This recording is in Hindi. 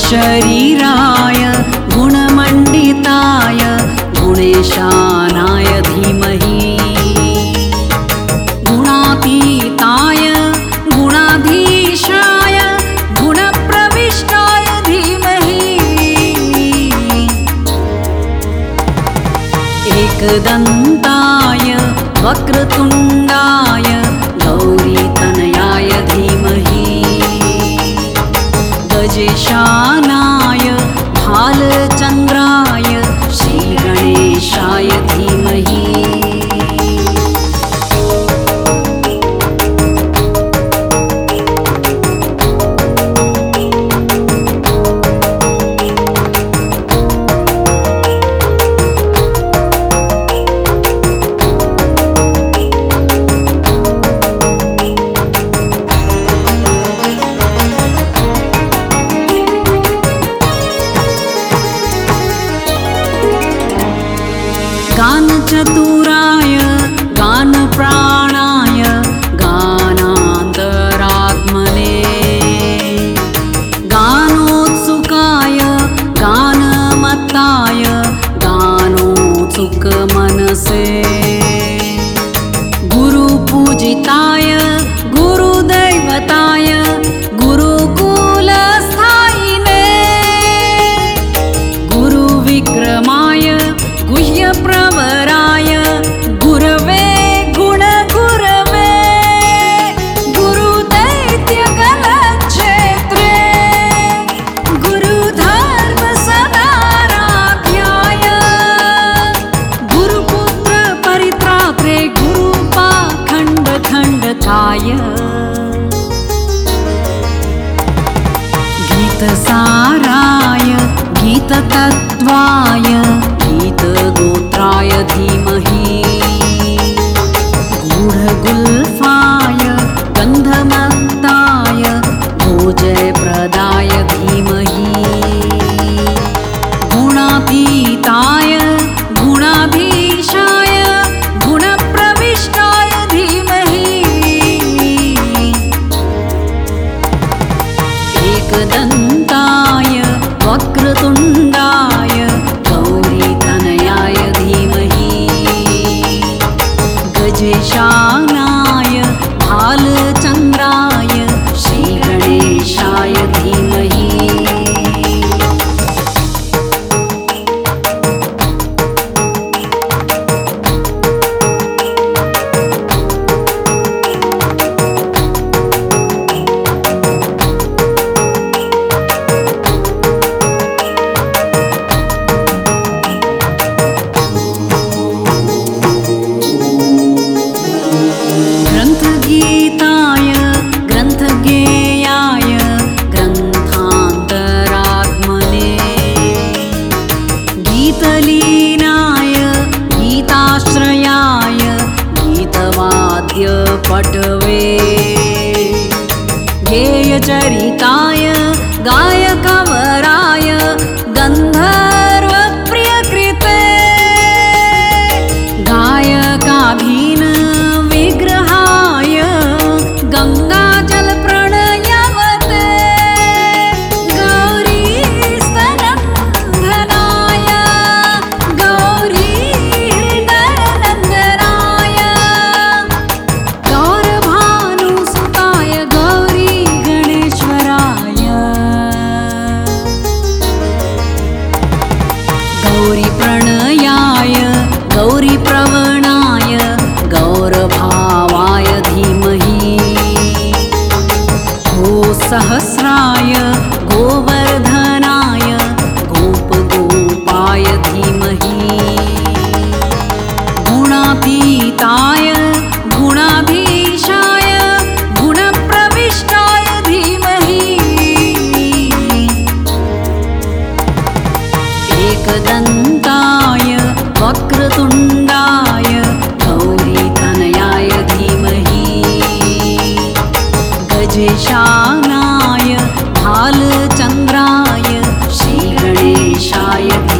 शरीराय गुणमण्डिताय गुणेशानाय धीमहि गुणातीताय गुणाधीशाय गुणप्रविष्टाय धीमहि एकदन्ताय वक्रतुण्डाय गौरीतनयाय धीमहि गजेशानाय भालचन्द्राय श्रीगणेशाय धीमहि गानचतुराय गानप्राणाय गानान्तरात्मने गानोत्सुकाय गानमत्ताय गानोत्सुकमनसे गुरुपूजिताय गुरुदैवताय गुरुकुलस्थायिने गुरुविक्रमाय गुह्यप्रवराय गुरवे गुणगुरवे गुरुदैत्यगलक्षेत्रे गुरुधर्मसदाराध्याय गुरुपुत्रपरित्रात्रे गुरुपाखण्डखण्डकाय गीतसाराय गीततत्त्वाय गीतगोत्राय धीमहि गूढगुल्फाय गन्धमत्ताय भोजप्रदाय धीमहि गुणातीताय गुणाधीशाय गुणप्रविष्टाय धीमहि एकदन्ताय वक्रतुण्डाय गौरीतनयाय धीमहि गजेशानाय भालचन्द्राय श्रीगणेशाय धीमहि ग्रन्थगीताय ग्रन्थगेयाय ग्रन्थान्तरात्मने गीतलीनाय गीताश्रयाय गीतवाद्यपटवे गेयचरिताय गायकवराय गन्धर्वप्रियकृते गायकाधीन विग्रहाय गङ्गाजलप्रणयवते गौरीस्तनन्दनाय गौरीहृदयनन्दनाय गौरभानुसुताय गौरीगणेश्वराय गौरीप्रणयाय गौरीप्रवणाय गौरभावाय धीमहि गोसहस्राय गोवर्धनाय गोपगोपाय धीमहि गुणातीताय गुणाधीशाय गुणप्रविष्टाय धीमहि एकदन्ताय वक्रतुण्डाय गौरीतनयाय धीमहि गजेशानाय भालचन्द्राय श्रीगणेशाय धीमहि